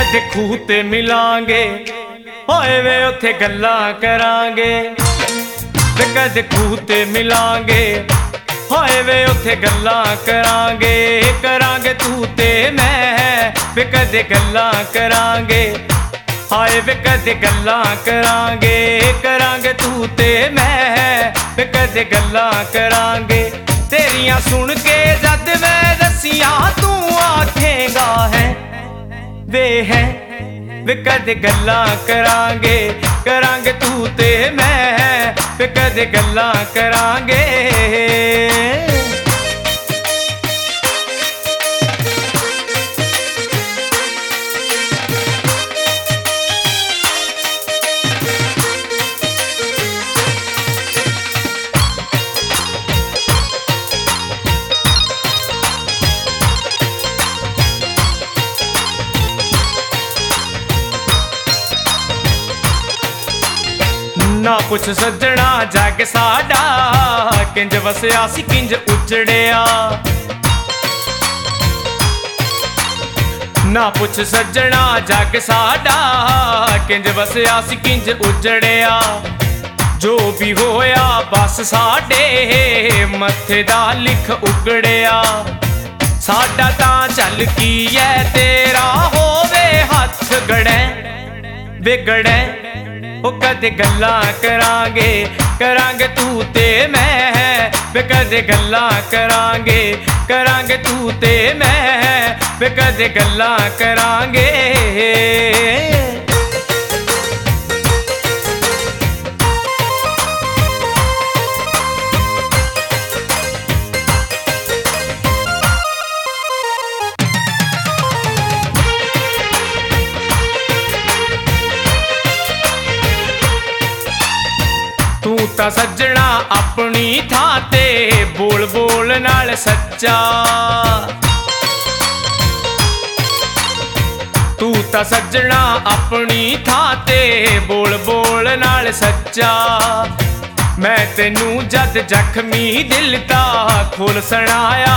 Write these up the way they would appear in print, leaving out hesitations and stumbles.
कदे खूह ते मिलांगे होए वे उत्थे गल्लां करांगे वे कदे खूह ते मिलांगे होए वे उत्थे गल्लां करांगे करांगे तू ते मैं वे कदे गल्लां करांगे हाय वे कदे गल्लां करांगे करांगे तू ते मैं वे कदे गल्लां करांगे तेरियां सुन के जद मैं दसियां तू आखेगा है वे है वे कदे गल्लां करांगे करांगे तू ते मैं वे कदे गल्लां करांगे। ना पुछ सज्जणा जग साडा किंज वसया सी किंज उजड़िया ना पुछ सज्जणा जग साडा किंज वसया सी किंज उजड़िया जो भी होया बस साडे मथे दा लिख उगड़िया साडा तां चल की है तेरा होवे हथ गड़े बिगड़े ओ कदे गल्लां करांगे करांगे तू ते मैं वे कदे गल्लां करांगे करांगे तू ते मैं वे कदे गल्लां करांगे। तू तां सज्जणा अपनी थां ते बोल बोल नाल सच्चा तू तां सज्जणा अपनी थां ते बोल बोल नाल सच्चा मैं तेनू जद जख्मी दिल दा खोल सुनाया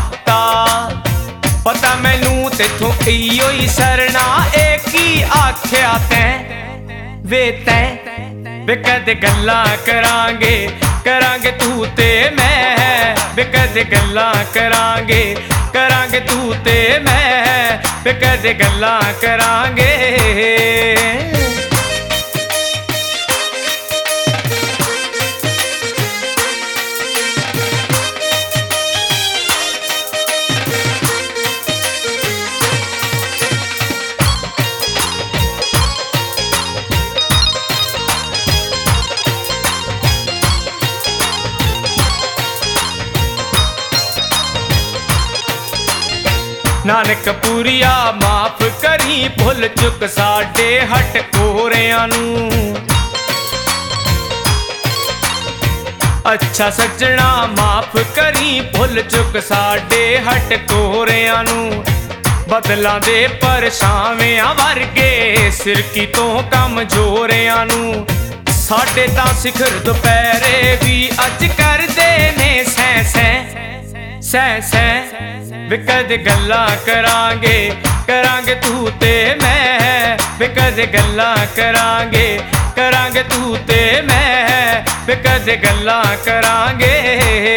पता मैनू तेथों इयो ही सरना एक ही आख्या तैं वे तैं वे कदे गल्लां करांगे करांगे तू ते मैं वे कदे गल्लां करांगे करांगे तू ते मैं वे कदे गल्लां करांगे। नानक पूरिया माफ करी भुल चुक साडे हट कोरियां नू अच्छा सज्जणा माफ करी भुल चुक साडे हट कोरियां नू बदलां दे परछावियां वर्गे सिरकी तो कमजोरियां नू साडे तां सिखर दुपहरे भी अज करदे ने सैं सैं सैं सैं वे कदे गल्लां करांगे करांगे तू ते मैं वे कदे गल्लां करांगे करांगे तू ते मैं वे कदे गल्लां करांगे।